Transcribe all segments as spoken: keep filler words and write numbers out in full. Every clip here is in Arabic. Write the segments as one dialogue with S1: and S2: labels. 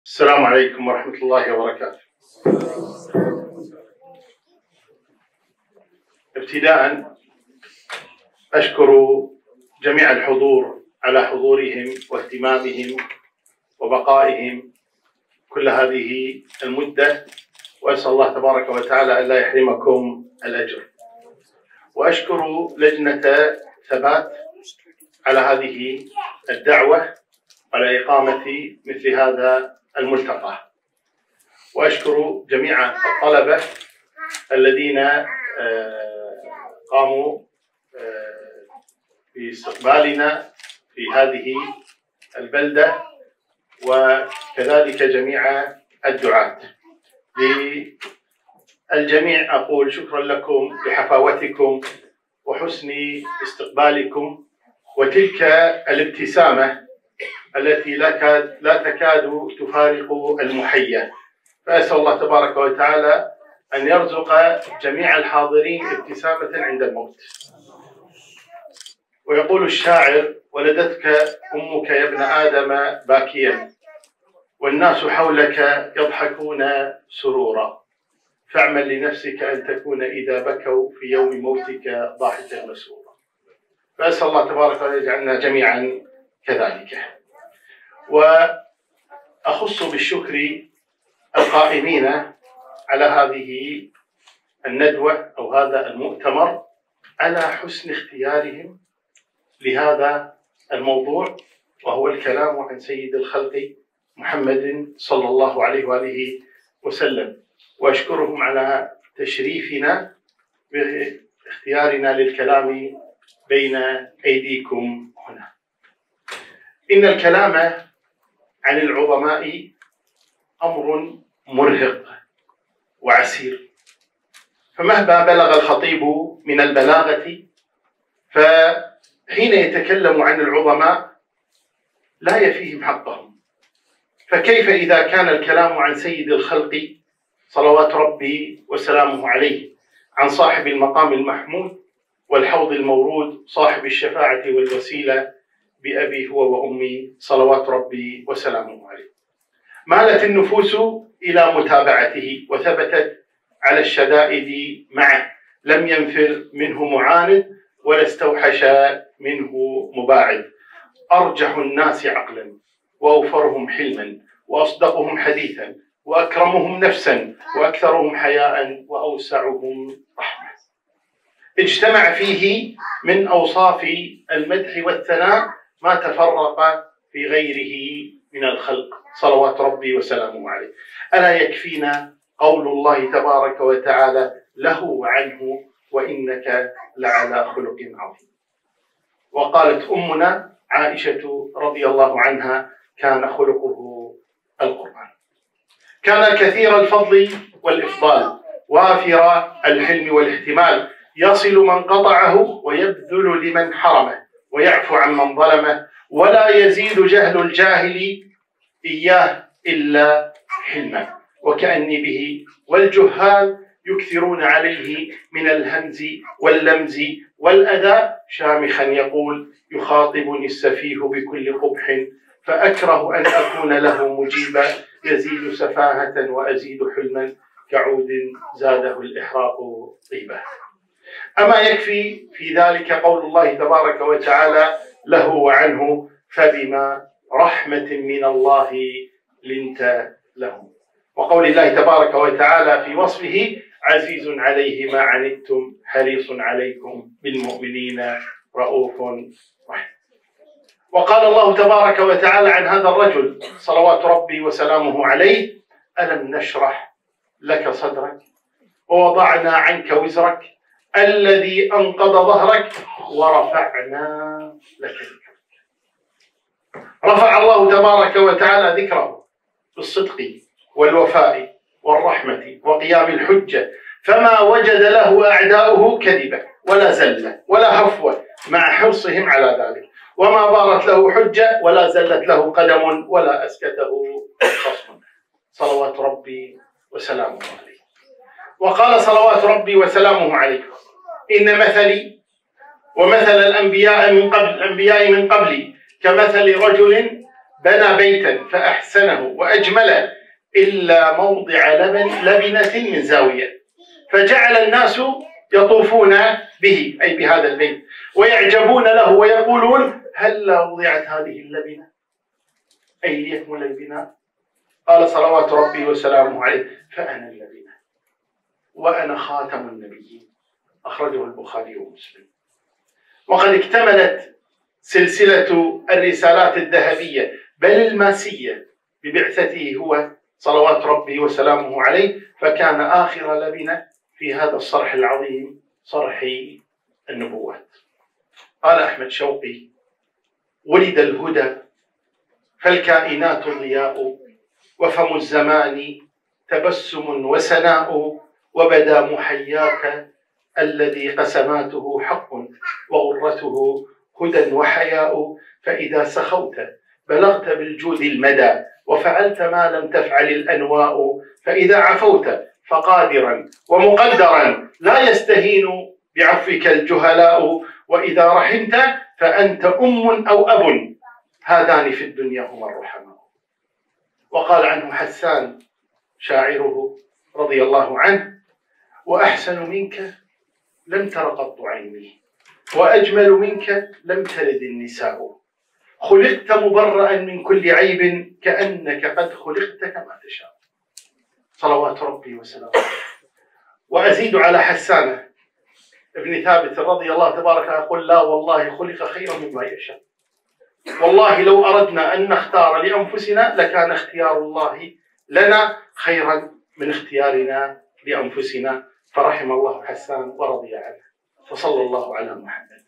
S1: السلام عليكم ورحمة الله وبركاته. ابتداء أشكر جميع الحضور على حضورهم واهتمامهم وبقائهم كل هذه المدة، وأسأل الله تبارك وتعالى أن لا يحرمكم الأجر. وأشكر لجنة ثبات على هذه الدعوة على إقامة مثل هذا الملتقى، وأشكر جميع الطلبة الذين قاموا باستقبالنا في هذه البلدة، وكذلك جميع الدعاة. للجميع أقول شكرا لكم لحفاوتكم وحسن استقبالكم وتلك الابتسامة التي لا تكاد تفارق المحيا. فأسأل الله تبارك وتعالى أن يرزق جميع الحاضرين ابتسامة عند الموت. ويقول الشاعر: ولدتك أمك يا ابن آدم باكيا والناس حولك يضحكون سرورا، فاعمل لنفسك أن تكون إذا بكوا في يوم موتك ضاحكا مسرورا. فأسأل الله تبارك وتعالى يجعلنا جميعا كذلك. وأخص بالشكر القائمين على هذه الندوة أو هذا المؤتمر على حسن اختيارهم لهذا الموضوع، وهو الكلام عن سيد الخلق محمد صلى الله عليه وآله وسلم. وأشكرهم على تشريفنا باختيارنا للكلام بين أيديكم هنا. إن الكلام عن العظماء أمر مرهق وعسير، فمهما بلغ الخطيب من البلاغة فحين يتكلم عن العظماء لا يفيهم حقهم، فكيف إذا كان الكلام عن سيد الخلق صلوات ربي وسلامه عليه، عن صاحب المقام المحمود والحوض المورود، صاحب الشفاعة والوسيلة بأبي هو وأمي صلوات ربي وسلامه عليه. مالت النفوس إلى متابعته وثبتت على الشدائد معه، لم ينفر منه معاند ولا استوحش منه مباعد. أرجح الناس عقلا وأوفرهم حلما وأصدقهم حديثا وأكرمهم نفسا وأكثرهم حياء وأوسعهم رحمة. اجتمع فيه من أوصاف المدح والثناء ما تفرق في غيره من الخلق صلوات ربي وسلامه عليه. ألا يكفينا قول الله تبارك وتعالى له وعنه: وإنك لعلى خلق عظيم. وقالت أمنا عائشة رضي الله عنها: كان خلقه القرآن. كان كثير الفضل والإفضال، وافر الحلم والاحتمال، يصل من قطعه ويبذل لمن حرمه ويعفو عن من ظلمه، ولا يزيد جهل الجاهل إياه إلا حلما. وكأني به والجهال يكثرون عليه من الهمز واللمز والأذى، شامخا يقول: يخاطبني السفيه بكل قبح، فأكره أن أكون له مجيبا، يزيد سفاهة وأزيد حلما، كعود زاده الإحراق طيبا. أما يكفي في ذلك قول الله تبارك وتعالى له وعنه: فبما رحمة من الله لنت لهم. وقول الله تبارك وتعالى في وصفه: عزيز عليه ما عنتم حريص عليكم بالمؤمنين رؤوف رحيم. وقال الله تبارك وتعالى عن هذا الرجل صلوات ربي وسلامه عليه: ألم نشرح لك صدرك ووضعنا عنك وزرك الذي أنقض ظهرك ورفعنا لك ذكرك. رفع الله تبارك وتعالى ذكره بالصدق والوفاء والرحمة وقيام الحجة، فما وجد له أعداؤه كذبة ولا زلة ولا هفوة، مع حرصهم على ذلك، وما بارت له حجة ولا زلت له قدم ولا أسكته خصم صلوات ربي وسلامه عليه. وقال صلوات ربي وسلامه عليه: إن مثلي ومثل الأنبياء من قبل الأنبياء من قبلي كمثل رجل بنى بيتا فأحسنه وأجمله إلا موضع لبن لبنة من زاوية، فجعل الناس يطوفون به أي بهذا البيت ويعجبون له ويقولون هلا وضعت هذه اللبنة أي ليكمل البناء؟ قال صلوات ربي وسلامه عليه فأنا اللبنة وأنا خاتم النبيين. أخرجه البخاري ومسلم. وقد اكتملت سلسلة الرسالات الذهبية بل الماسية ببعثته هو صلوات ربي وسلامه عليه، فكان آخر لبنة في هذا الصرح العظيم صرح النبوات. قال أحمد شوقي ولد الهدى فالكائنات ضياء وفم الزمان تبسم وسناء وبدا محياك الذي قسماته حق وغرته هدى وحياء، فإذا سخوت بلغت بالجود المدى وفعلت ما لم تفعل الأنواء، فإذا عفوت فقادرا ومقدرا لا يستهين بعفوك الجهلاء، وإذا رحمت فأنت أم أو أب هذان في الدنيا هما الرحماء. وقال عنه حسان شاعره رضي الله عنه وأحسن منك لم تر قط عيني وأجمل منك لم تلد النساء، خلقت مبرأ من كل عيب كأنك قد خلقت كما تشاء. صلوات ربي وسلامه. وأزيد على حسان ابن ثابت رضي الله تبارك يقول لا والله خلق خيرا مما يشاء، والله لو أردنا أن نختار لأنفسنا لكان اختيار الله لنا خيرا من اختيارنا لأنفسنا، فرحم الله حسان ورضي عنه. فصلى الله على محمد.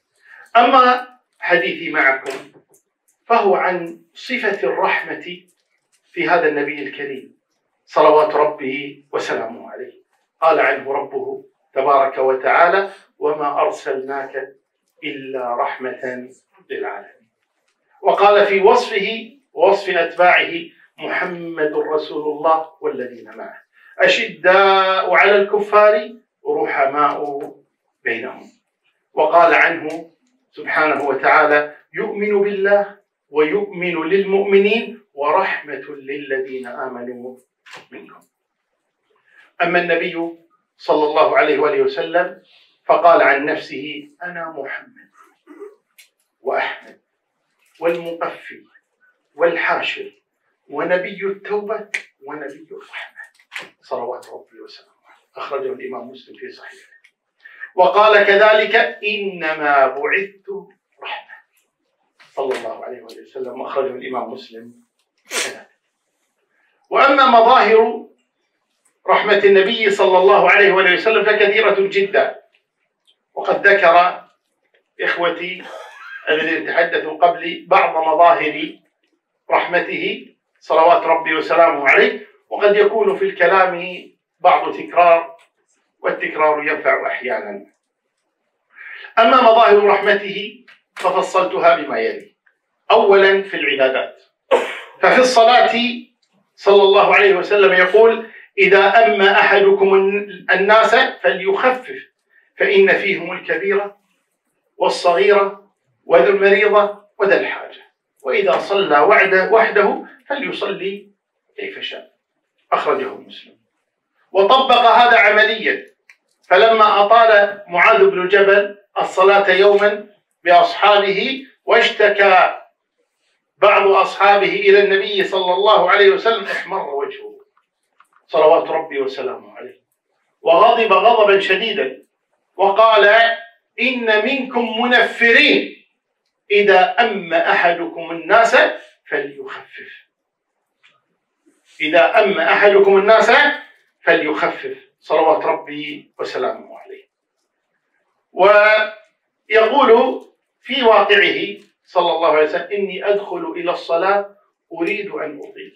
S1: أما حديثي معكم فهو عن صفة الرحمة في هذا النبي الكريم صلوات ربه وسلامه عليه. قال عنه ربه تبارك وتعالى وما أرسلناك إلا رحمة للعالمين. وقال في وصفه ووصف أتباعه محمد رسول الله والذين معه أشداء على الكفار رحماء بينهم. وقال عنه سبحانه وتعالى يؤمن بالله ويؤمن للمؤمنين ورحمة للذين آمنوا منكم. أما النبي صلى الله عليه وآله وسلم فقال عن نفسه أنا محمد وأحمد والمقفي والحاشر ونبي التوبة ونبي الرحمة صلوات ربي وسلامه. أخرجه الإمام مسلم في صحيحه. وقال كذلك إنما بعثت رحمة صلى الله عليه وسلم. أخرجه الإمام مسلم كذلك. وأما مظاهر رحمة النبي صلى الله عليه وسلم فكثيرة جدا، وقد ذكر إخوتي الذين تحدثوا قبلي بعض مظاهر رحمته صلوات ربي وسلامه عليه، وقد يكون في الكلام بعض تكرار والتكرار ينفع أحيانا. أما مظاهر رحمته ففصلتها بما يلي. أولا في العبادات، ففي الصلاة صلى الله عليه وسلم يقول إذا أما أحدكم الناس فليخفف فإن فيهم الكبيرة والصغيرة وذا المريضة وذا الحاجة، وإذا صلى وحده فليصلي كيف شاء. أخرجه مسلم. وطبق هذا عمليا، فلما أطال معاذ بن جبل الصلاة يوما بأصحابه واشتكى بعض أصحابه إلى النبي صلى الله عليه وسلم احمر وجهه صلوات ربي وسلامه عليه وغضب غضبا شديدا وقال إن منكم منفرين إذا أما أحدكم الناس فليخفف. إذا أما أحدكم الناس فليخفف صلوات ربي وسلامه عليه. ويقول في واقعه صلى الله عليه وسلم إني أدخل إلى الصلاة أريد أن أطيل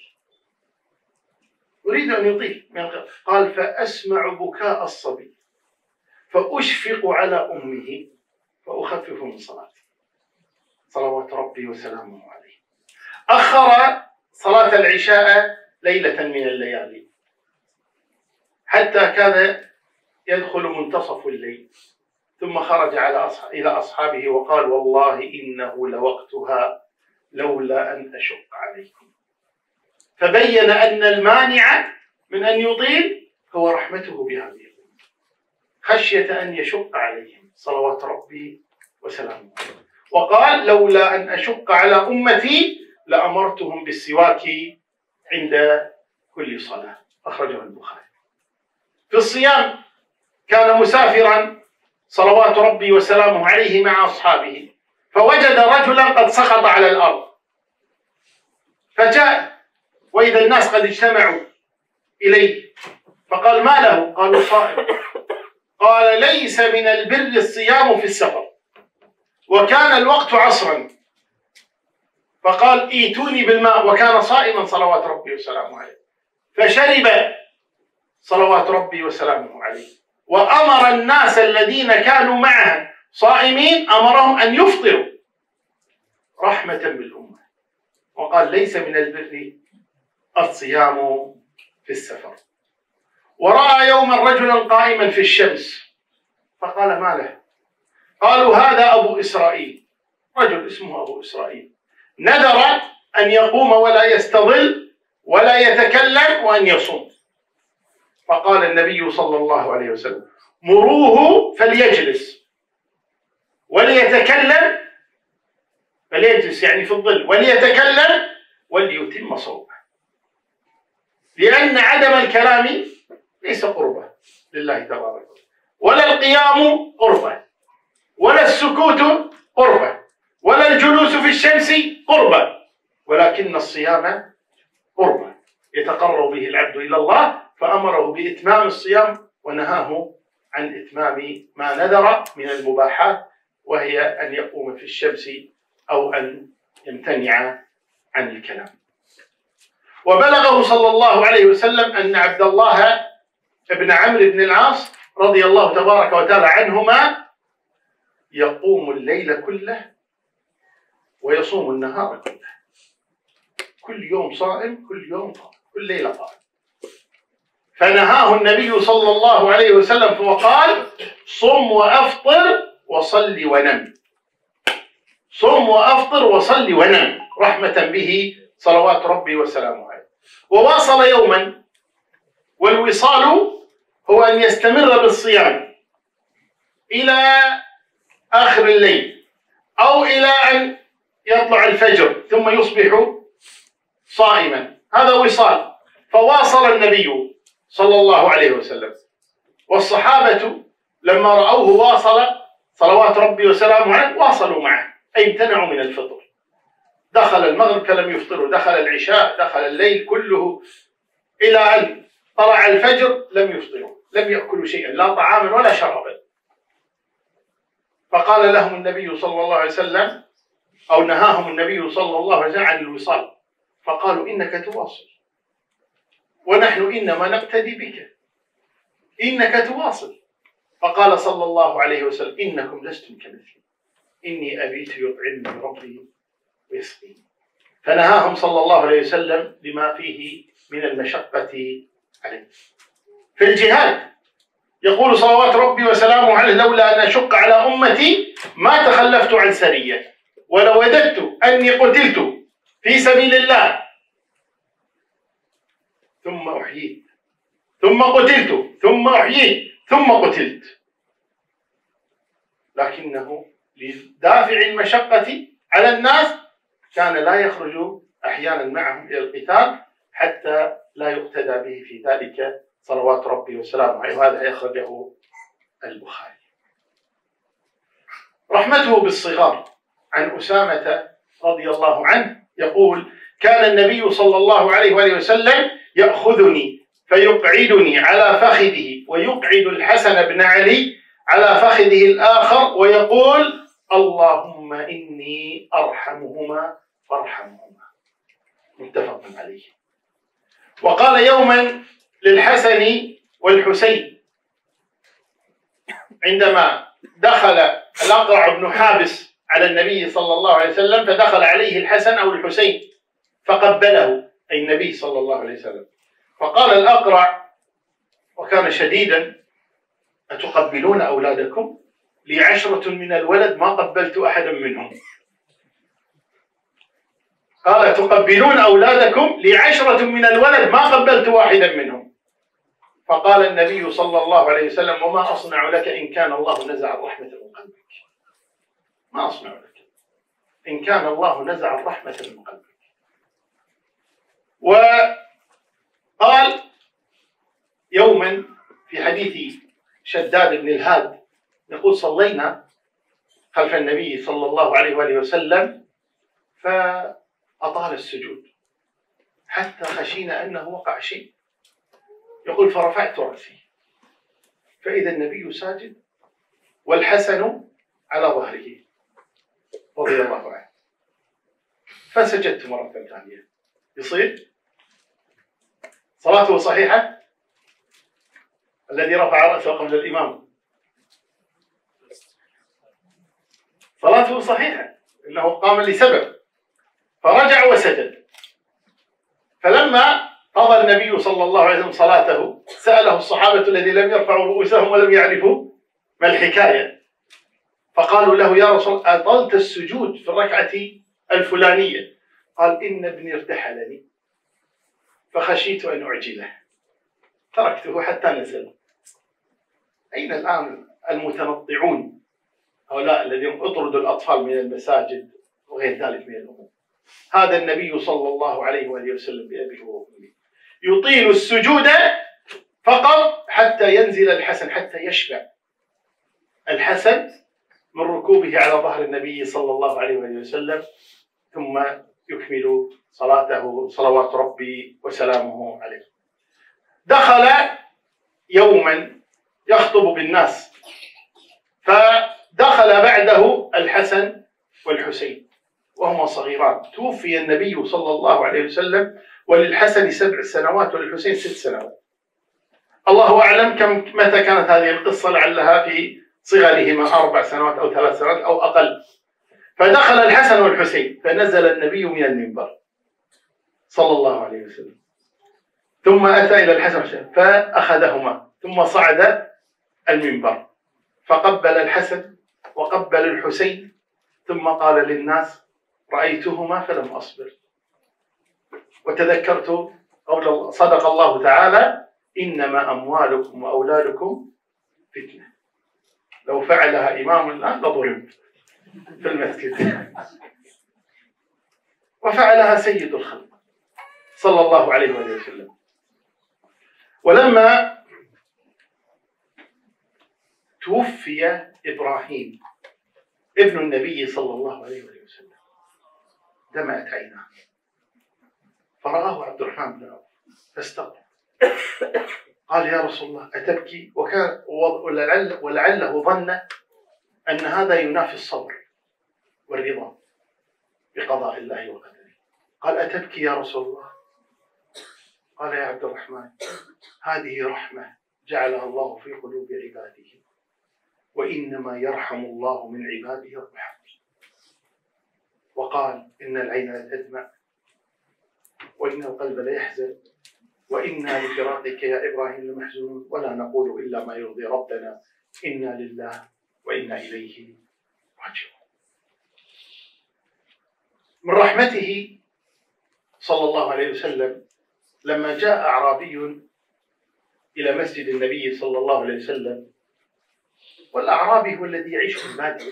S1: أريد أن يطيل. قال فأسمع بكاء الصبي فأشفق على أمه فأخفف من صلاتي صلوات ربي وسلامه عليه. أخر صلاة العشاء ليلة من الليالي حتى كان يدخل منتصف الليل، ثم خرج على أصح... إلى أصحابه وقال والله إنه لوقتها لولا أن أشق عليكم. فبين أن المانع من أن يطيل هو رحمته بهذه الأمة، خشية أن يشق عليهم صلوات ربي وسلامه. وقال لولا أن أشق على أمتي لأمرتهم بالسواك عند كل صلاة، أخرجه البخاري. في الصيام كان مسافرا صلوات ربي وسلامه عليه مع أصحابه، فوجد رجلا قد سقط على الأرض، فجاء وإذا الناس قد اجتمعوا إليه، فقال ما له؟ قالوا صائم. قال ليس من البر الصيام في السفر، وكان الوقت عصرا، فقال ايتوني بالماء، وكان صائما صلوات ربي وسلامه عليه، فشرب صلوات ربي وسلامه عليه، وأمر الناس الذين كانوا معه صائمين أمرهم أن يفطروا رحمة بالأمة، وقال ليس من البر الصيام في السفر. ورأى يوما رجلا قائما في الشمس، فقال ما له؟ قالوا هذا أبو إسرائيل، رجل اسمه أبو إسرائيل نذر أن يقوم ولا يستظل ولا يتكلم وأن يصوم. فقال النبي صلى الله عليه وسلم مروه فليجلس وليتكلم، فليجلس يعني في الظل، وليتكلم وليتم صومه، لأن عدم الكلام ليس قربة لله تبارك وتعالى، ولا القيام قربة، ولا السكوت قربة، ولا الجلوس في الشمس قربة، ولكن الصيام قربة يتقرب به العبد إلى الله، فأمره بإتمام الصيام ونهاه عن إتمام ما نذر من المباحات، وهي أن يقوم في الشمس أو أن يمتنع عن الكلام. وبلغه صلى الله عليه وسلم أن عبد الله بن عمرو بن العاص رضي الله تبارك وتعالى عنهما يقوم الليل كله ويصوم النهار كله، كل يوم صائم، كل يوم قائم، كل ليلة قائم. فنهاه النبي صلى الله عليه وسلم وقال صم وأفطر وصل ونم، صم وأفطر وصل ونم رحمة به صلوات ربي وسلامه عليه. وواصل يوما، والوصال هو أن يستمر بالصيام إلى آخر الليل أو إلى أن يطلع الفجر ثم يصبح صائما، هذا وصال. فواصل النبي صلى الله عليه وسلم، والصحابة لما رأوه واصل صلوات ربي وسلامه عليه واصلوا معه، أي امتنعوا من الفطر. دخل المغرب فلم يفطروا، دخل العشاء، دخل الليل كله إلى أن طلع الفجر لم يفطروا، لم يأكلوا شيئا، لا طعاما ولا شرابا. فقال لهم النبي صلى الله عليه وسلم، أو نهاهم النبي صلى الله عليه وسلم عن الوصال، فقالوا إنك تواصل ونحن إنما نقتدي بك، إنك تواصل. فقال صلى الله عليه وسلم إنكم لستم كمثلي، إني أبيت يطعمني ربي ويسقيني. فنهاهم صلى الله عليه وسلم لما فيه من المشقة عليه. في الجهاد يقول صلوات ربي وسلامه عليه لولا أن أشق على أمتي ما تخلفت عن سرية، ولو وددت أني قتلت في سبيل الله ثم أحييت ثم قتلت ثم أحييت ثم قتلت، لكنه لدافع المشقة على الناس كان لا يخرج أحيانا معهم إلى القتال حتى لا يقتدى به في ذلك صلوات ربي وسلامه عليه، وهذا يخرجه البخاري. رحمته بالصغار عن أسامة رضي الله عنه يقول كان النبي صلى الله عليه وآله وسلم يأخذني فيقعدني على فخذه، ويقعد الحسن بن علي على فخذه الآخر ويقول اللهم إني أرحمهما فارحمهما، متفق عليه. وقال يوما للحسن والحسين عندما دخل الأقرع بن حابس على النبي صلى الله عليه وسلم، فدخل عليه الحسن أو الحسين فقبله أي النبي صلى الله عليه وسلم، فقال الأقرع وكان شديدا أتقبلون أولادكم؟ لي عشرة من الولد ما قبلت أحدا منهم. قال تقبلون أولادكم لعشرة من الولد ما قبلت واحدا منهم. فقال النبي صلى الله عليه وسلم وما أصنع لك إن كان الله نزع الرحمة من قلبك. ما أصنع لك إن كان الله نزع الرحمة من قلبك. وقال يوما في حديث شداد بن الهاد يقول صلينا خلف النبي صلى الله عليه وآله وسلم فأطال السجود حتى خشينا أنه وقع شيء. يقول فرفعت رأسي فإذا النبي ساجد والحسن على ظهره رضي الله عنه، فسجدت مرة ثانية. يصير صلاته صحيحة؟ الذي رفع رأسه قبل الإمام صلاته صحيحة، إنه قام لسبب فرجع وسجد. فلما قضى النبي صلى الله عليه وسلم صلاته سأله الصحابة الذين لم يرفعوا رؤوسهم ولم يعرفوا ما الحكاية، فقالوا له يا رسول الله أطلت السجود في الركعة الفلانية؟ قال إن ابني ارتحلني فخشيت أن أعجله تركته حتى نزل. أين الآن المتنطعون هؤلاء الذين اطردوا الأطفال من المساجد وغير ذلك من الأمور؟ هذا النبي صلى الله عليه وآله وسلم بأبيه وأمه يطيل السجود فقط حتى ينزل الحسن، حتى يشبع الحسن من ركوبه على ظهر النبي صلى الله عليه وآله وسلم، ثم يكمل صلاته صلوات ربي وسلامه عليه. دخل يوما يخطب بالناس فدخل بعده الحسن والحسين وهما صغيران. توفي النبي صلى الله عليه وسلم وللحسن سبع سنوات وللحسين ست سنوات. الله أعلم كم متى كانت هذه القصة، لعلها في صغرهما أربع سنوات أو ثلاث سنوات أو أقل. فدخل الحسن والحسين فنزل النبي من المنبر صلى الله عليه وسلم، ثم أتى إلى الحسن والحسين فأخذهما، ثم صعد المنبر فقبل الحسن وقبل الحسين، ثم قال للناس رأيتهما فلم أصبر وتذكرت قول صدق الله تعالى إنما أموالكم وأولادكم فتنة، لو فعلها إمام الآن لضرب في المسجد. وفعلها سيد الخلق صلى الله عليه وآله وسلم. ولما توفي إبراهيم ابن النبي صلى الله عليه وآله وسلم دمعت عيناه فرآه عبد الرحمن بن عوف فاستغرب، قال يا رسول الله أتبكي؟ وكان ولعل ولعله ظن أن هذا ينافي الصبر والرضا بقضاء الله وقدره. قال أتبكي يا رسول الله؟ قال يا عبد الرحمن هذه رحمة جعلها الله في قلوب عباده، وإنما يرحم الله من عباده الرحمة. وقال إن العين لتدمع وإن القلب ليحزن وإنا لفراقك يا إبراهيم لمحزونون ولا نقول إلا ما يرضي ربنا إنا لله وإنا إليه راجعون. من رحمته صلى الله عليه وسلم لما جاء أعرابي إلى مسجد النبي صلى الله عليه وسلم، والأعرابي هو الذي يعيش في البادية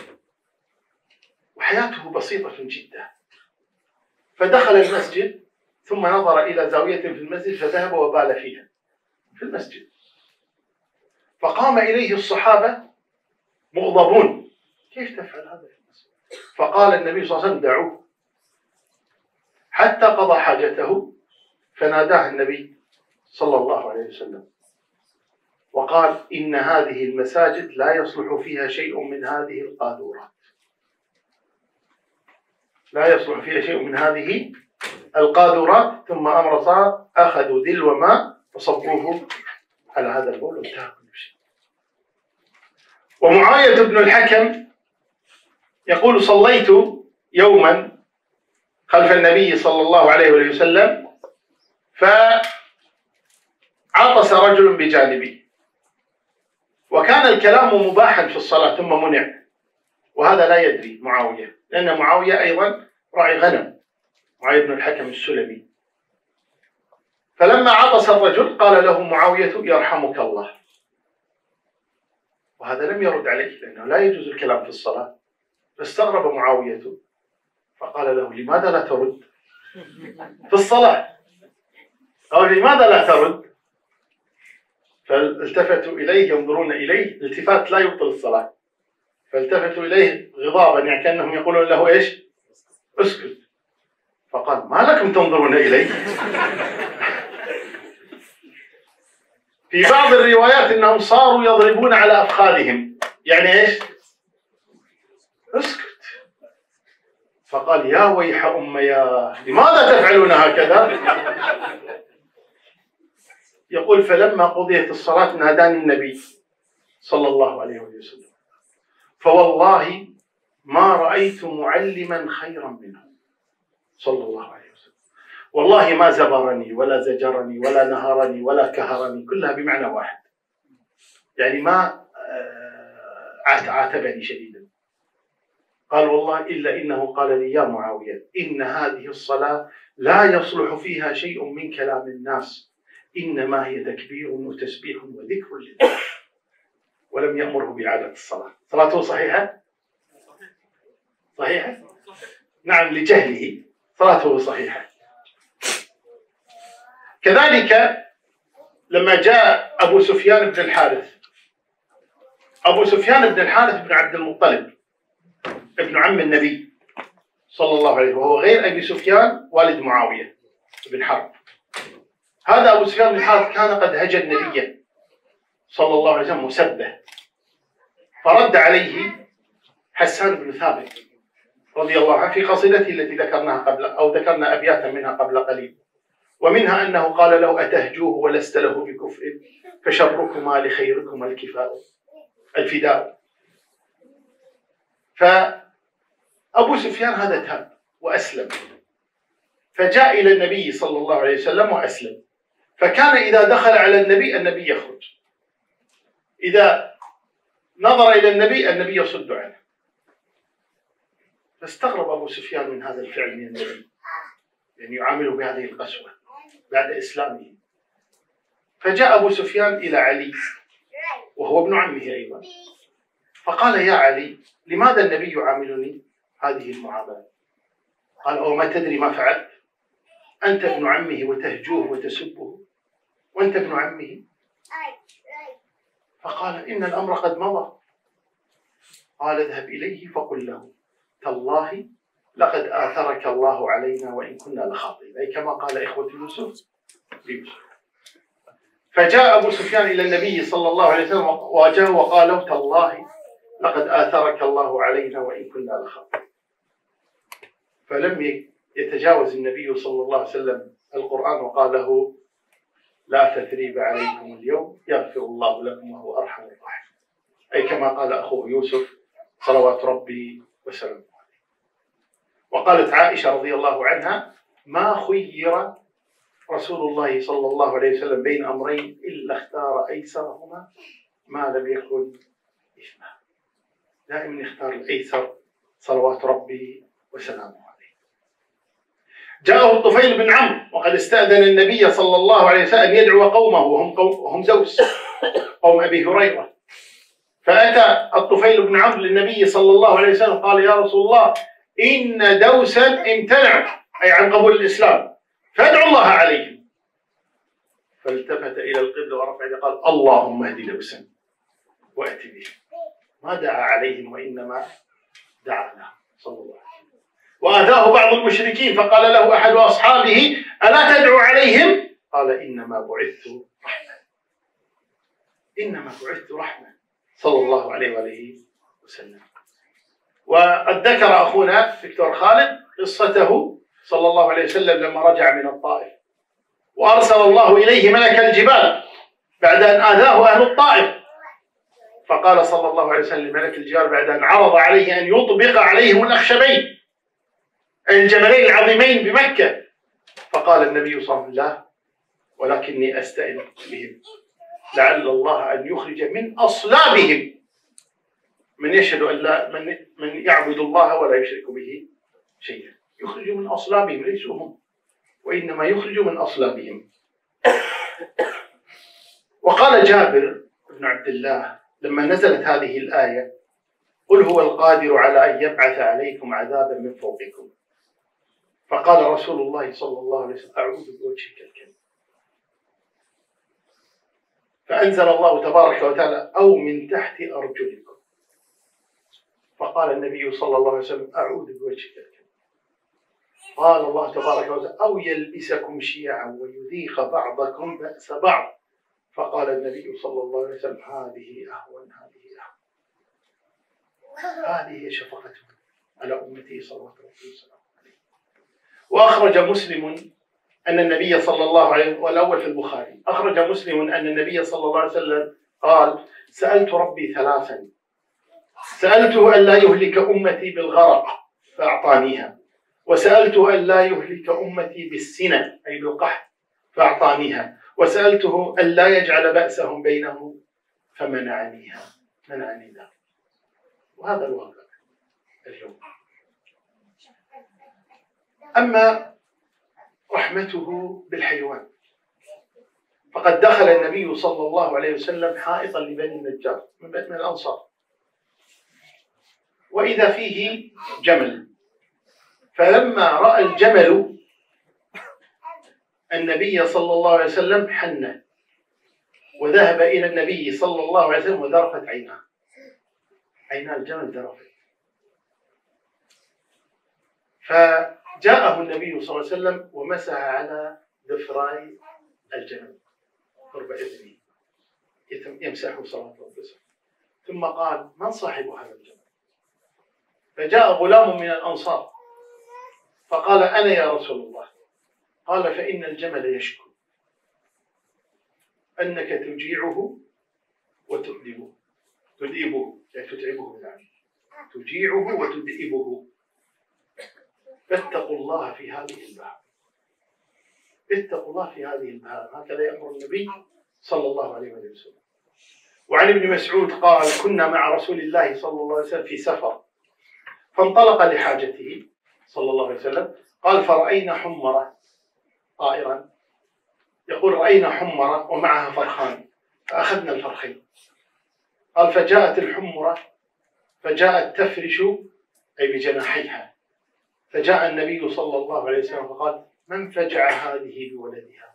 S1: وحياته بسيطة جدا، فدخل المسجد ثم نظر إلى زاوية في المسجد فذهب وبال فيها في المسجد، فقام إليه الصحابة مغضبون كيف تفعل هذا في المسجد؟ فقال النبي صلى الله عليه وسلم دعوه حتى قضى حاجته، فناداه النبي صلى الله عليه وسلم وقال إن هذه المساجد لا يصلح فيها شيء من هذه القاذورات، لا يصلح فيها شيء من هذه القاذورات. ثم أمر صار أخذوا دلو ماء وصبوه على هذا البول وانتهى كل شيء. ومعاوية بن الحكم يقول صليت يوما خلف النبي صلى الله عليه وسلم فعطس رجل بجانبي، وكان الكلام مباحا في الصلاة ثم منع، وهذا لا يدري معاوية لأن معاوية أيضا راعي غنم معاوية بن الحكم السلمي. فلما عطس الرجل قال له معاوية يرحمك الله، وهذا لم يرد عليه لأنه لا يجوز الكلام في الصلاة. فاستغرب معاوية فقال له لماذا لا ترد في الصلاة؟ أو لماذا لا ترد؟ فالتفتوا إليه ينظرون إليه، الالتفات لا يبطل الصلاة، فالتفتوا إليه غضابا يعني كأنهم يقولون له إيش؟ اسكت. فقال ما لكم تنظرون إلي؟ في بعض الروايات إنهم صاروا يضربون على أفخاذهم، يعني إيش؟ اسكت. فقال يا ويح أمياه لماذا تفعلون هكذا؟ يقول فلما قضيت الصلاة ناداني النبي صلى الله عليه وسلم، فوالله ما رأيت معلما خيرا منه صلى الله عليه وسلم، والله ما زبرني ولا زجرني ولا نهرني ولا كهرني، كلها بمعنى واحد، يعني ما عاتبني شديدا. قال والله إلا إنه قال لي يا معاوية إن هذه الصلاة لا يصلح فيها شيء من كلام الناس، إنما هي تكبير وتسبيح وذكر لله، ولم يأمره بإعادة الصلاة. صلاته صحيحة؟ صحيحة؟ نعم لجهله صلاته صحيحة. كذلك لما جاء أبو سفيان بن الحارث، أبو سفيان بن الحارث بن عبد المطلب ابن عم النبي صلى الله عليه وسلم، وهو غير أبي سفيان والد معاوية بن حرب. هذا أبو سفيان بن الحارث كان قد هجى النبي صلى الله عليه وسلم مسبه، فرد عليه حسان بن ثابت رضي الله عنه في قصيدته التي ذكرناها قبل أو ذكرنا أبياتا منها قبل قليل، ومنها أنه قال له أتهجوه ولست له بكفء فشركما لخيركما الكفاء الفداء. فأبو سفيان هذا تاب وأسلم، فجاء إلى النبي صلى الله عليه وسلم وأسلم، فكان إذا دخل على النبي النبي يخرج، إذا نظر إلى النبي النبي يصد عنه. فاستغرب أبو سفيان من هذا الفعل من النبي، يعني يعامله بهذه القسوة بعد إسلامه. فجاء أبو سفيان إلى علي وهو ابن عمه أيضا، فقال يا علي لماذا النبي يعاملني هذه المعاملة؟ قال أو ما تدري ما فعلت؟ أنت ابن عمه وتهجوه وتسبه وأنت ابن عمه. فقال إن الأمر قد مضى. قال اذهب إليه فقل له تالله لقد آثرك الله علينا وإن كنا لخاطئين، أي كما قال إخوة يوسف ليوسف. فجاء أبو سفيان إلى النبي صلى الله عليه وسلم وواجهه وقال له تالله لقد آثرك الله علينا وإن كنا لخاطئين. فلم يتجاوز النبي صلى الله عليه وسلم القرآن وقال له لا تثريب عليكم اليوم يغفر الله لكم وهو أرحم الراحمين، أي كما قال أخوه يوسف صلوات ربي وسلامه عليه. وقالت عائشة رضي الله عنها ما خير رسول الله صلى الله عليه وسلم بين أمرين إلا اختار أيسرهما ما لم يكن إثما، دائما يختار الأيسر صلوات ربي وسلامه عليه. جاءه الطفيل بن عمرو وقد استأذن النبي صلى الله عليه وسلم أن يدعو قومه وهم, قوم وهم دوس قوم أبي هريرة. فأتى الطفيل بن عمرو للنبي صلى الله عليه وسلم قال يا رسول الله إن دوسا امتنعوا أي عن قبول الإسلام فادعوا الله عليهم. فالتفت إلى القبلة ورفع يده قال اللهم اهد دوسا وأت بهم. ما دعا عليهم وإنما دعا لهم صلى الله عليه وسلم. وآذاه بعض المشركين فقال له أحد أصحابه ألا تدعو عليهم؟ قال إنما بعثت رحمة، إنما بعثت رحمة صلى الله عليه وآله وسلم. وقد ذكر أخونا دكتور خالد قصته صلى الله عليه وسلم لما رجع من الطائف وأرسل الله إليه ملك الجبال بعد أن آذاه أهل الطائف، فقال صلى الله عليه وسلم لملك الجبال بعد أن عرض عليه أن يطبق عليهم الأخشبين الجبلين العظيمين بمكة، فقال النبي صلى الله عليه وسلم لا ولكني أستئذن بهم لعل الله أن يخرج من أصلابهم من يشهد أن لا من, من يعبد الله ولا يشرك به شيئا. يخرج من أصلابهم، ليسوا هم، وإنما يخرج من أصلابهم. وقال جابر بن عبد الله لما نزلت هذه الآية: قل هو القادر على أن يبعث عليكم عذابا من فوقكم، فقال رسول الله صلى الله عليه وسلم: أعوذ بوجهك الكريم. فأنزل الله تبارك وتعالى: أو من تحت أرجلكم، فقال النبي صلى الله عليه وسلم: أعوذ بوجهك الكريم. قال الله تبارك وتعالى: أو يلبسكم شيعا ويذيق بعضكم بأس بعض، فقال النبي صلى الله عليه وسلم: هذه أهون، هذه أهون. هذه شفقته على أمته صلى الله عليه وسلم. وأخرج مسلم أن النبي صلى الله عليه وسلم، والأول في البخاري، أخرج مسلم أن النبي صلى الله عليه وسلم قال: سألت ربي ثلاثا، سألته أن لا يهلك أمتي بالغرق فأعطانيها، وسألته أن لا يهلك أمتي بالسنة أي بالقحط فأعطانيها، وسألته أن لا يجعل بأسهم بينهم فمنعنيها، منعني ذلك. وهذا الواقع اليوم. أما رحمته بالحيوان، فقد دخل النبي صلى الله عليه وسلم حائطا لبني النجار من الأنصار، وإذا فيه جمل، فلما رأى الجمل النبي صلى الله عليه وسلم حنه وذهب إلى النبي صلى الله عليه وسلم وذرفت عيناه، عينا الجمل ذرفت، فجاءه النبي صلى الله عليه وسلم ومسح على ضفراي الجمل قرب إذنه يمسحه صلى الله عليه وسلم، ثم قال: من صاحب هذا الجمل؟ فجاء غلام من الأنصار فقال: أنا يا رسول الله. قال: فإن الجمل يشكو أنك تجيعه وتؤدبه، تدئبه يعني تتعبه بالعافية، تجيعه وتدئبه، فاتقوا الله في هذه البهائم، اتقوا الله في هذه البهائم. هكذا يأمر النبي صلى الله عليه وسلم. وعن ابن مسعود قال: كنا مع رسول الله صلى الله عليه وسلم في سفر، فانطلق لحاجته صلى الله عليه وسلم، قال: فرأينا حمرة طائرا، يقول: رأينا حمرة ومعها فرخان، فأخذنا الفرخين. قال: فجاءت الحمرة فجاءت تفرش أي بجناحيها، فجاء النبي صلى الله عليه وسلم فقال: من فجع هذه بولدها؟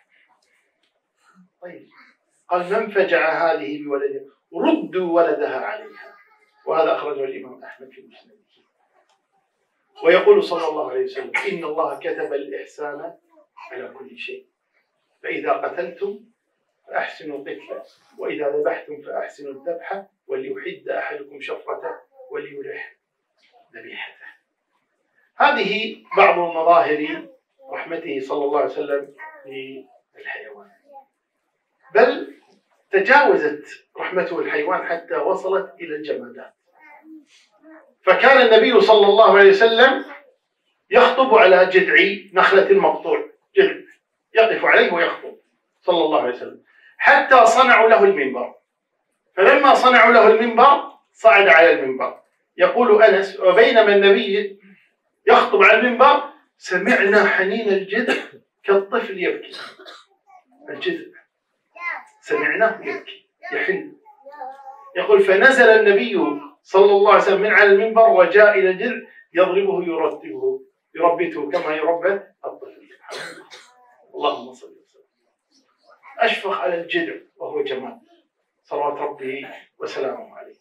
S1: طيب، قال: من فجع هذه بولدها؟ ردوا ولدها عليها. وهذا أخرجه الإمام أحمد في مسنده. ويقول صلى الله عليه وسلم: إن الله كتب الإحسان على كل شيء، فإذا قتلتم فأحسنوا القتلة، وإذا ذبحتم فأحسنوا الذبحة، وليحد أحدكم شفرته وليرح ذبيحته. هذه بعض مظاهر رحمته صلى الله عليه وسلم للحيوان، بل تجاوزت رحمته الحيوان حتى وصلت إلى الجمادات. فكان النبي صلى الله عليه وسلم يخطب على جذع نخلة مقطوع، جذع يقف عليه ويخطب صلى الله عليه وسلم، حتى صنعوا له المنبر. فلما صنعوا له المنبر صعد على المنبر. يقول أنس: وبينما النبي يخطب على المنبر سمعنا حنين الجذع كالطفل يبكي. الجذع سمعناه يبكي يحن. يقول: فنزل النبي صلى الله عليه وسلم من على المنبر وجاء إلى الجذع يضربه يرتبه يربته كما يربت الطفل. اللهم صل وسلم. أشفق على الجذع وهو جمال صلوات ربه وسلامه عليه.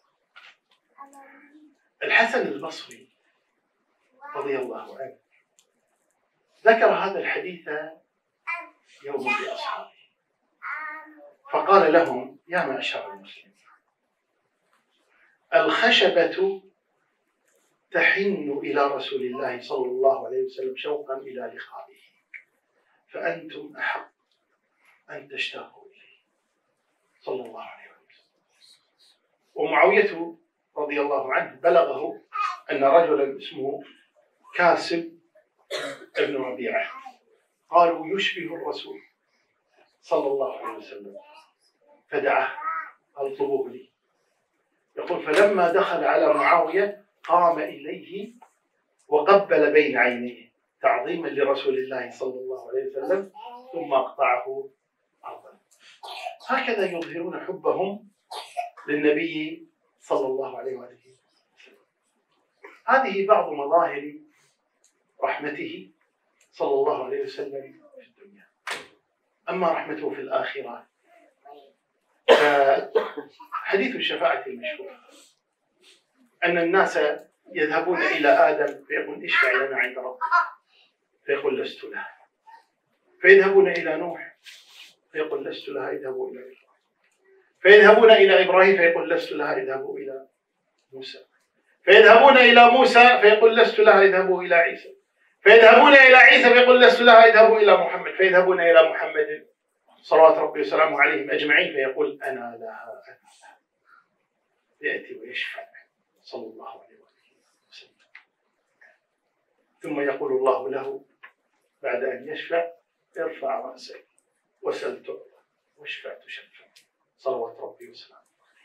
S1: الحسن البصري رضي الله عنه ذكر هذا الحديث يوم بأصحابه، فقال لهم: يا معشر المسلمين، الخشبة تحن إلى رسول الله صلى الله عليه وسلم شوقا إلى لقائه، فأنتم أحق أن تشتاقوا إليه صلى الله عليه وسلم. ومعاوية رضي الله عنه بلغه أن رجلا اسمه كاسب ابن ربيعة قالوا: يشبه الرسول صلى الله عليه وسلم، فدعاه قال: طلبوه لي. يقول: فلما دخل على معاوية قام إليه وقبل بين عينيه تعظيما لرسول الله صلى الله عليه وسلم، ثم أقطعه أرضا. هكذا يظهرون حبهم للنبي صلى الله عليه وسلم. هذه بعض مظاهر رحمته صلى الله عليه وسلم في الدنيا. أما رحمته في الآخرة فحديث الشفاعة المشهور أن الناس يذهبون إلى آدم فيقول اشفع لنا عند ربك، فيقول لست له. فيذهبون إلى نوح فيقول لست لها، اذهبوا إلى إبراهيم. فيذهبون إلى إبراهيم فيقول لست لها، اذهبوا إلى موسى. فيذهبون إلى موسى فيقول لست لها، اذهبوا إلى عيسى. فيذهبون إلى عيسى فيقول لست لها، اذهبوا إلى محمد. فيذهبون إلى محمد صلوات ربي وسلامه عليهم أجمعين فيقول أنا لها أنا لها. يأتي ويشفع صلى الله عليه وسلم، ثم يقول الله له بعد أن يشفع ارفع رأسك وسل تعطى واشفع تشفع صلوات ربي وسلامه.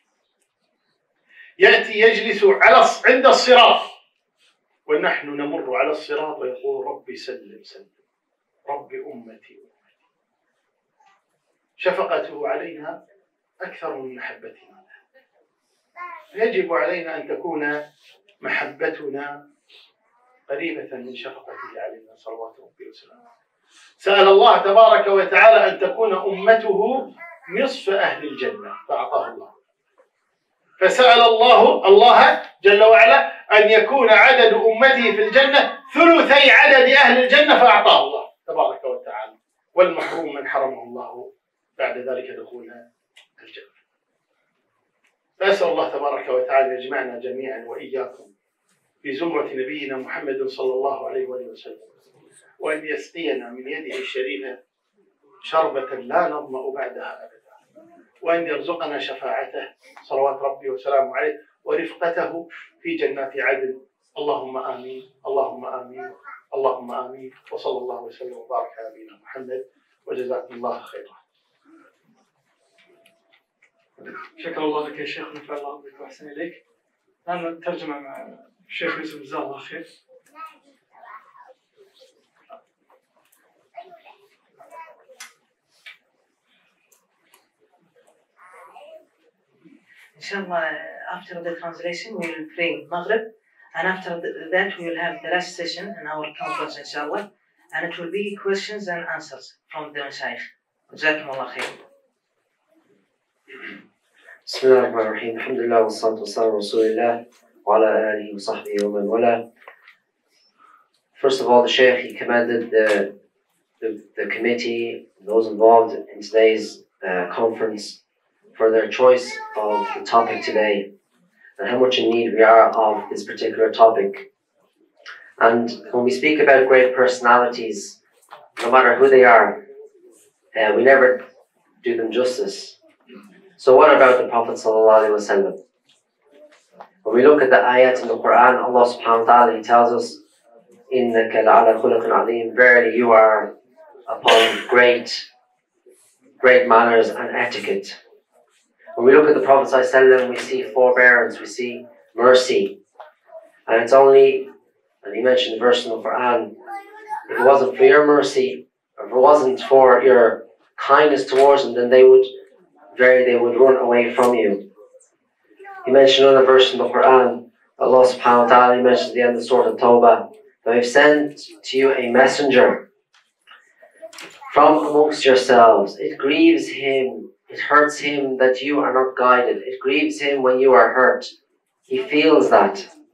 S1: يأتي يجلس على عند الصراط ونحن نمر على الصراط ويقول ربي سلم سلم، ربي أمتي أمتي. شفقته علينا أكثر من محبتنا. يجب علينا أن تكون محبتنا قريبة من شفقته علينا صلوات ربي وسلامه. سأل الله تبارك وتعالى أن تكون أمته نصف أهل الجنة فأعطاه الله. فسأل الله الله جل وعلا أن يكون عدد أمته في الجنة ثلثي عدد أهل الجنة فأعطاه الله تبارك وتعالى. والمحروم من حرمه الله بعد ذلك دخول الجنة. فأسأل الله تبارك وتعالى يجمعنا جميعا وإياكم في زمرة نبينا محمد صلى الله عليه وسلم، وأن يسقينا من يده الشريفة شربة لا نظمأ بعدها أبدا، وأن يرزقنا شفاعته صلوات ربي وسلامه عليه ورفقته في جنات عدن. اللهم آمين اللهم آمين اللهم آمين. وصلى الله وسلم وبارك على نبينا محمد، وجزاكم الله خيرا.
S2: شكرا الله لك يا شيخ، ونفع الله بك وأحسن إليك. الآن ترجمة مع الشيخ يوسف جزاه الله خير.
S3: Inshallah, after the translation, we will pray Maghrib, and after that, we will have the last session in our conference, inshallah, and it will be questions and answers from the Mashaykh. جزاكم الله خير.
S4: بسم الله الرحمن الرحيم. الحمد لله والصلاة والسلام على رسول الله وعلى آله وصحبه ومن والاه. First of all, the Shaykh, he commended the, the, the committee, those involved in today's uh, conference, for their choice of the topic today and how much in need we are of this particular topic. And when we speak about great personalities, no matter who they are, uh, we never do them justice. So what about the Prophet sallallahu alaihi wasallam? When we look at the ayat in the Quran, Allah subhanahu wa ta'ala, he tells us, إِنَّكَ لَعَلَى خُلُقٍ عَظِيمٍ, verily you are upon great, great manners and etiquette. When we look at the Prophet sallallahu alaihi wasallam, we see forbearance, we see mercy. And it's only, and he mentioned the verse in the Quran, if it wasn't for your mercy, or if it wasn't for your kindness towards them, then they would Very, they would run away from you. He mentioned another verse in the Quran, Allah subhanahu wa ta'ala, he mentioned at the end of Surah Tawbah, that I've sent to you a messenger from amongst yourselves. It grieves him, it hurts him that you are not guided. It grieves him when you are hurt. He feels that.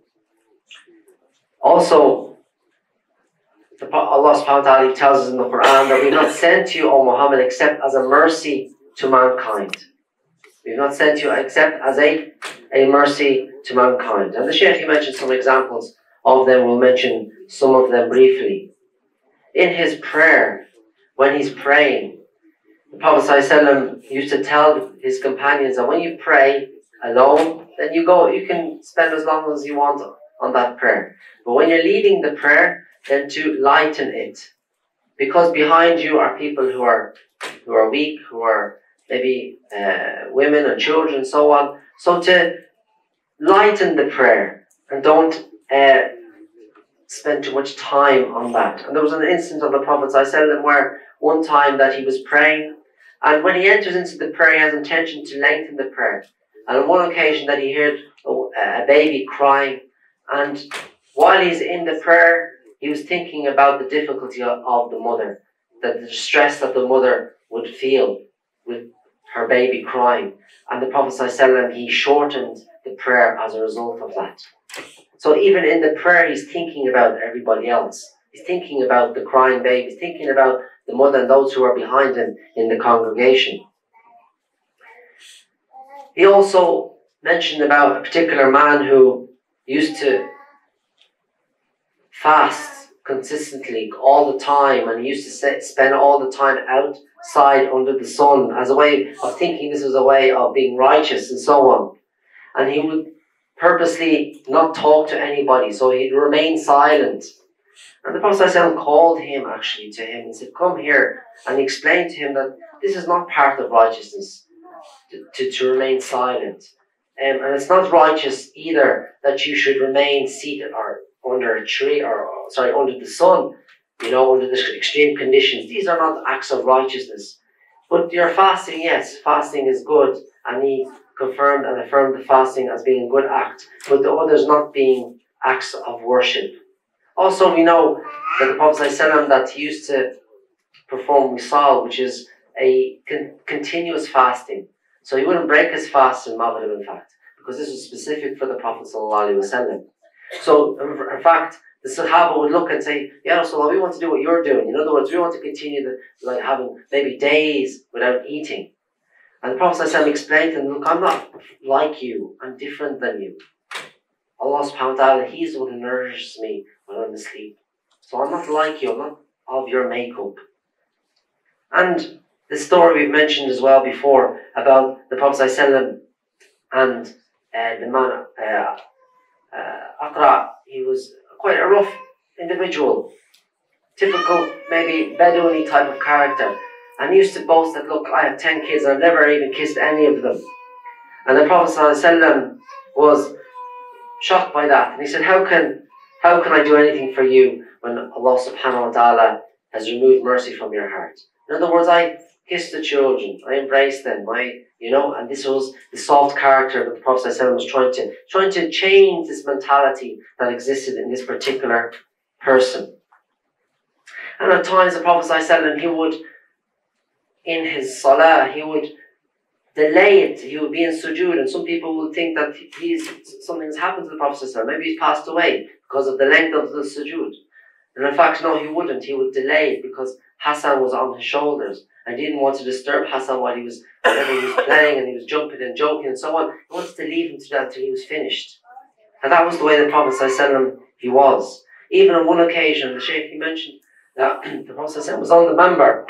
S4: Also, the, Allah subhanahu wa ta'ala tells us in the Quran that we've not sent you, O Muhammad, except as a mercy to mankind. We've not sent you except as a, a mercy to mankind. And the Shaykh, he mentioned some examples of them. We'll mention some of them briefly. In his prayer, when he's praying, the Prophet ﷺ used to tell his companions that when you pray alone, then you go, you can spend as long as you want on that prayer. But when you're leading the prayer, then to lighten it. Because behind you are people who are who are weak, who are maybe uh, women and children and so on. So to lighten the prayer and don't uh, spend too much time on that. And there was an instance of the Prophet ﷺ where one time that he was praying, and when he enters into the prayer, he has intention to lengthen the prayer. And on one occasion that he heard a, a baby crying, and while he's in the prayer, he was thinking about the difficulty of, of the mother, that the distress that the mother would feel with her baby crying. And the Prophet ﷺ, he shortened the prayer as a result of that. So even in the prayer, he's thinking about everybody else. He's thinking about the crying baby. He's thinking about the mother and those who are behind him in the congregation. He also mentioned about a particular man who used to fast consistently all the time, and he used to spend all the time outside under the sun as a way of thinking this was a way of being righteous and so on. And he would purposely not talk to anybody, so he'd remain silent. And the Prophet ﷺ called him actually to him and said, come here, and he explained to him that this is not part of righteousness, to, to, to remain silent. Um, and it's not righteous either that you should remain seated or under a tree, or sorry, under the sun, you know, under the extreme conditions. These are not acts of righteousness. But your fasting, yes, fasting is good, and he confirmed and affirmed the fasting as being a good act, but the others not being acts of worship. Also, we know that the Prophet ﷺ, that he used to perform wisal, which is a con- continuous fasting. So he wouldn't break his fast in Maghrib, in fact, because this was specific for the Prophet ﷺ. So, in fact, the Sahaba would look and say, Ya Rasulullah, we want to do what you're doing. In other words, we want to continue the, like having maybe days without eating. And the Prophet ﷺ explained to them, look, I'm not like you. I'm different than you. Allah subhanahu wa ta'ala, He's the one who nourishes me when I'm asleep. So I'm not like you. I'm not of your makeup. And the story we've mentioned as well before about the Prophet ﷺ and uh, the man, uh, uh, Aqra, he was quite a rough individual. Typical, maybe Bedouin type of character. And he used to boast that, look, I have ten kids and I've never even kissed any of them. And the Prophet ﷺ was shocked by that. And he said, how can how can I do anything for you when Allah subhanahu wa ta'ala has removed mercy from your heart? In other words, I kiss the children, I embrace them, I, you know, and this was the soft character that the Prophet ﷺ was trying to, trying to change this mentality that existed in this particular person. And at times the Prophet ﷺ, he would, in his salah, he would delay it. He would be in sujood, and some people would think that he's something's happened to the Prophet ﷺ. Maybe he's passed away because of the length of the sujood. And in fact, no, he wouldn't. He would delay it because Hassan was on his shoulders, and he didn't want to disturb Hassan while he was, whenever he was playing and he was jumping and joking and so on. He wanted to leave him to that until he was finished. And that was the way the Prophet ﷺ, he was. Even on one occasion, the Shaykh, he mentioned that the Prophet ﷺ was on the member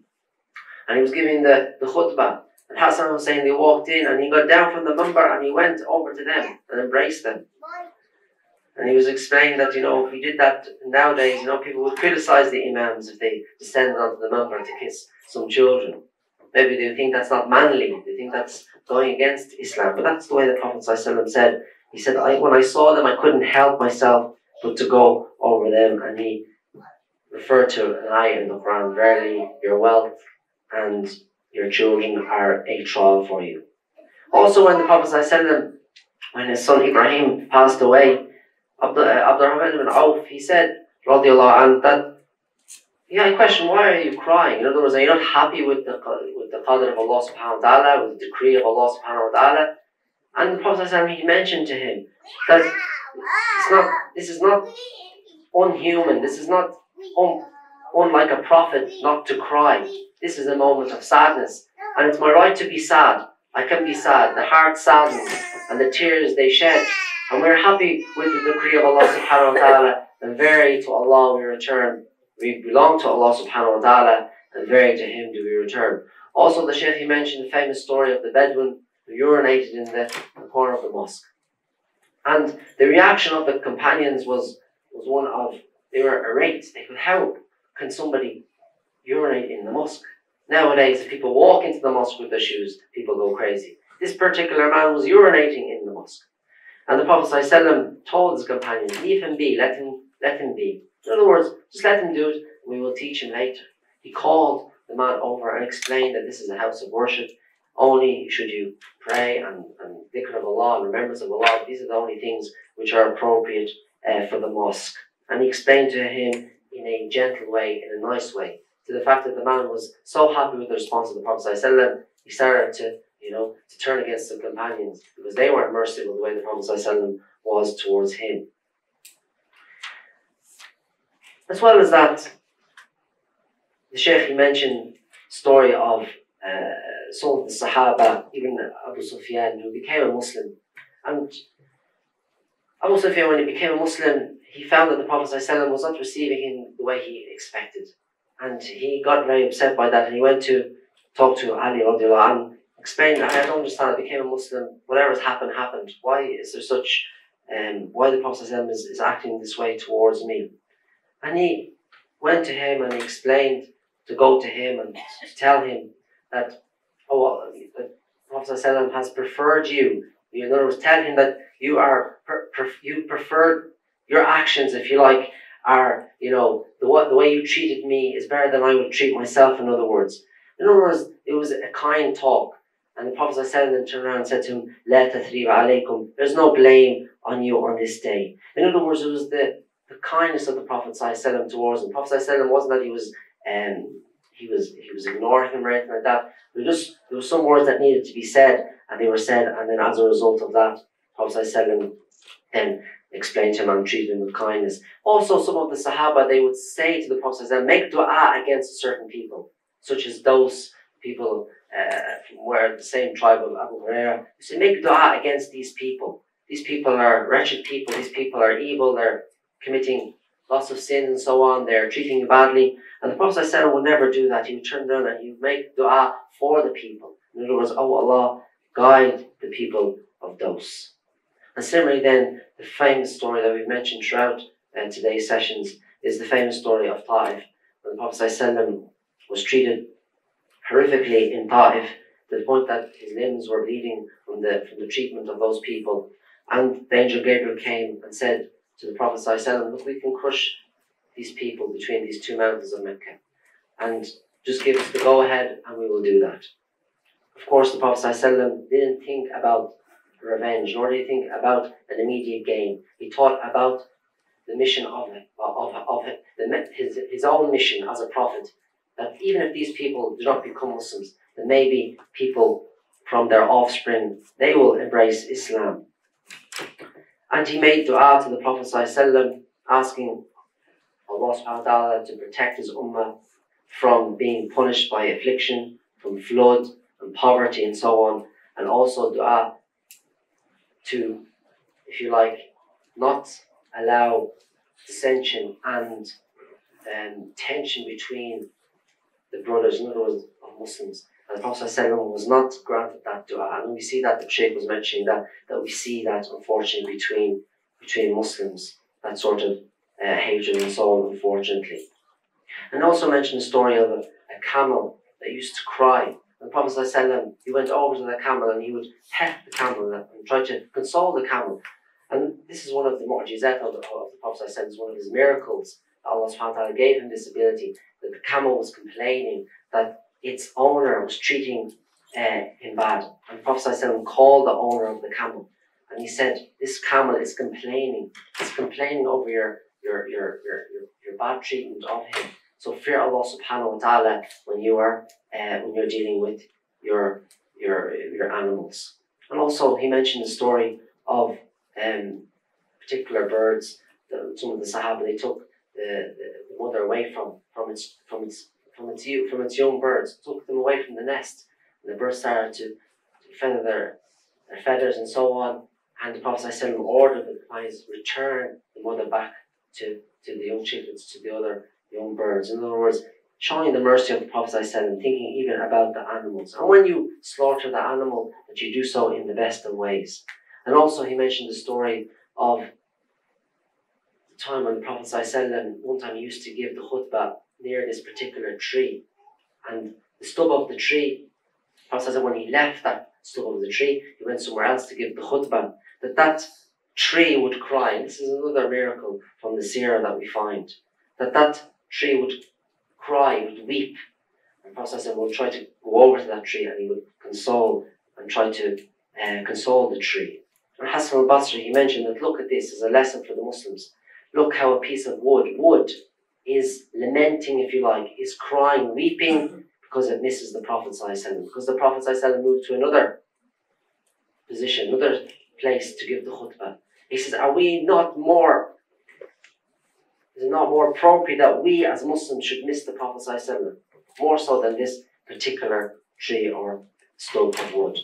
S4: and he was giving the, the khutbah. And Hassan was saying they walked in, and he got down from the member and he went over to them and embraced them. And he was explaining that, you know, if we did that nowadays, you know, people would criticize the imams if they descended onto the member to kiss some children. Maybe they think that's not manly, they think that's going against Islam. But that's the way the Prophet ﷺ said. He said, I, when I saw them, I couldn't help myself but to go over them. And he referred to an ayah in the Quran, verily your wealth and your children are a trial for you. Also, when the Prophet ﷺ, when his son Ibrahim passed away, Abdurrahman ibn Auf, he said, radiallahu anhu, that yeah, I question, why are you crying? In other words, are you not happy with the with the qadr of Allah subhanahu wa ta'ala, with the decree of Allah subhanahu wa ta'ala? And the Prophet ﷺ, he mentioned to him that it's not, this is not unhuman, this is not un, unlike a prophet not to cry. This is a moment of sadness, and it's my right to be sad. I can be sad, the heart saddens, and the tears they shed. And we're happy with the decree of Allah subhanahu wa ta'ala, and verily to Allah we return. We belong to Allah subhanahu wa ta'ala, and verily to Him do we return. Also, the Shaykh, he mentioned the famous story of the Bedouin who urinated in the, the corner of the mosque. And the reaction of the companions was, was one of, they were irate. They could, how can somebody urinate in the mosque? Nowadays, if people walk into the mosque with their shoes, people go crazy. This particular man was urinating in the mosque. And the Prophet ﷺ told his companions, leave him be, let him let him be. In other words, just let him do it, and we will teach him later. He called the man over and explained that this is a house of worship. Only should you pray and, and dhikr of Allah and remembrance of Allah. These are the only things which are appropriate uh, for the mosque. And he explained to him in a gentle way, in a nice way, to the fact that the man was so happy with the response of the Prophet ﷺ, he started to, you know, to turn against the companions because they weren't merciful the way the Prophet ﷺ was towards him. As well as that, the Shaykh, he mentioned the story of uh, some of the Sahaba, even Abu Sufyan, who became a Muslim. And Abu Sufyan, when he became a Muslim, he found that the Prophet ﷺ was not receiving him the way he expected. And he got very upset by that, and he went to talk to Ali radiallahu anhu, explained, I don't understand, I became a Muslim, whatever has happened, happened. Why is there such, um, why the Prophet ﷺ is, is acting this way towards me? And he went to him and he explained to go to him and to tell him that, oh, well, the Prophet ﷺ has preferred you. In other words, tell him that you are, per, per, you preferred, your actions, if you like, are, you know, the, the way you treated me is better than I would treat myself, in other words. In other words, it was a kind talk. And the Prophet ﷺ then turned around and said to him, La tathriba alaykum, there's no blame on you on this day. In other words, it was the, the kindness of the Prophet ﷺ towards him. The Prophet ﷺ wasn't that he was um, he was he was ignoring him or anything like that. There was just there were some words that needed to be said, and they were said, and then as a result of that, the Prophet ﷺ then explained to him and treated him with kindness. Also, some of the Sahaba, they would say to the Prophet ﷺ, make dua against certain people, such as those people uh, from where the same tribe of Abu Hurairah. You say, make dua against these people. These people are wretched people. These people are evil. They're committing lots of sins and so on. They're treating you badly. And the Prophet ﷺ would never do that. He would turn around and he would make dua for the people. In other words, oh Allah, guide the people of those. And similarly then, the famous story that we've mentioned throughout uh, today's sessions is the famous story of Ta'if. When the Prophet ﷺ was treated horrifically in Ta'if to the point that his limbs were bleeding from the, from the treatment of those people. And the angel Gabriel came and said to the Prophet ﷺ, look, we can crush these people between these two mountains of Mecca. And just give us the go-ahead and we will do that. Of course, the Prophet ﷺ didn't think about revenge, nor did he think about an immediate gain. He thought about the mission of it, of, of it, the, his, his own mission as a prophet, that even if these people do not become Muslims, then maybe people from their offspring, they will embrace Islam. And he made dua to the Prophet ﷺ, asking Allah subhanahu wa ta'ala to protect his ummah from being punished by affliction, from flood and poverty and so on, and also dua to, if you like, not allow dissension and um, tension between the brothers, in other words, of Muslims. And the Prophet ﷺ was not granted that dua. And we see that, the Shaykh was mentioning that, that we see that, unfortunately, between between Muslims, that sort of uh, hatred and so on, unfortunately. And also mentioned the story of a, a camel that used to cry. And the Prophet ﷺ, he went over to the camel and he would pet the camel and try to console the camel. And this is one of the mu'jizat of the, of the Prophet ﷺ, it's one of his miracles. Allah subhanahu wa ta'ala gave him this ability, that the camel was complaining that its owner was treating uh, him bad. And the Prophet ﷺ called the owner of the camel and he said, this camel is complaining, it's complaining over your, your, your, your, your, your bad treatment of him. So fear Allah subhanahu wa ta'ala when you are uh, when you're dealing with your your your animals. And also he mentioned the story of um, particular birds. The, some of the Sahaba, they took the, the, the mother away from from its from its from its from its young birds, took them away from the nest, and the birds started to, to feather their their feathers and so on. And the Prophet ﷺ ordered the companions to return the mother back to, to the young chickens, to the other young birds. In other words, showing the mercy of the Prophet ﷺ, thinking even about the animals. And when you slaughter the animal, that you do so in the best of ways. And also he mentioned the story of the time when the Prophet ﷺ, one time he used to give the khutbah near this particular tree. And the stub of the tree, the Prophet ﷺ, when he left that stub of the tree, he went somewhere else to give the khutbah. That that tree would cry, and this is another miracle from the seerah that we find, that that tree would cry, would weep, and Prophet ﷺ would try to go over to that tree and he would console and try to uh, console the tree. And Hassan al-Basri, he mentioned that look at this as a lesson for the Muslims. Look how a piece of wood, wood is lamenting, if you like, is crying, weeping because it misses the Prophet ﷺ, because the Prophet ﷺ moved to another position, another place to give the khutbah. He says, are we not more, is it not more appropriate that we as Muslims should miss the Prophet ﷺ more so than this particular tree or stump of wood?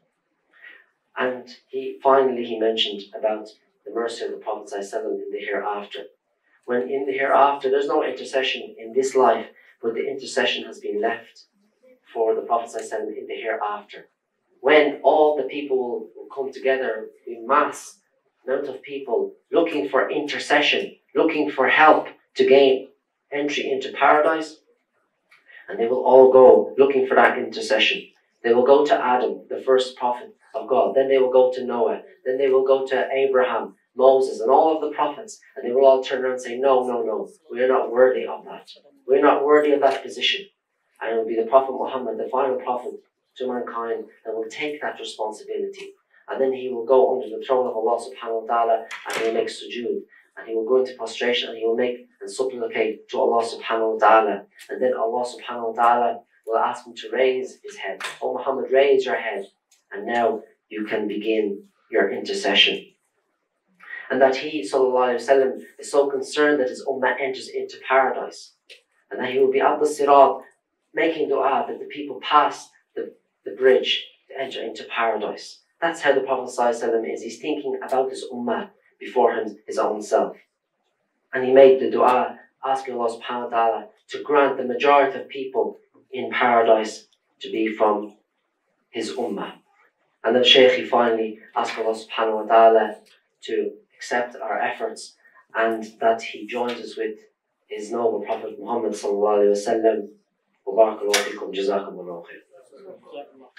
S4: And he finally he mentioned about the mercy of the Prophet ﷺ in the hereafter. When in the hereafter there's no intercession in this life, but the intercession has been left for the Prophet ﷺ in the hereafter. When all the people will, will come together in mass amount of people looking for intercession, looking for help to gain entry into paradise, and they will all go looking for that intercession. They will go to Adam, the first prophet of God, then they will go to Noah, then they will go to Abraham, Moses, and all of the prophets, and they will all turn around and say, no, no, no, we are not worthy of that. We're not worthy of that position. And it will be the Prophet Muhammad, the final prophet to mankind, that will take that responsibility. And then he will go under the throne of Allah subhanahu wa ta'ala, and he will make sujood, and he will go into prostration, and he will make and supplicate to Allah subhanahu wa ta'ala. And then Allah subhanahu wa ta'ala will ask him to raise his head. Oh Muhammad, raise your head, and now you can begin your intercession. And that he, sallallahu alayhi wa sallam, is so concerned that his ummah enters into paradise, and that he will be at the sirat making dua that the people pass the, the bridge to enter into paradise. That's how the Prophet ﷺ is. He's thinking about his ummah before him, his own self. And he made the dua asking Allah subhanahu wa ta'ala to grant the majority of people in paradise to be from his ummah. And then Shaykh, he finally asked Allah subhanahu wa ta'ala to accept our efforts, and that he joins us with his noble Prophet Muhammad sallallahu alayhi wa sallam. Wa barakallahu fikum, jazakumullahu khair.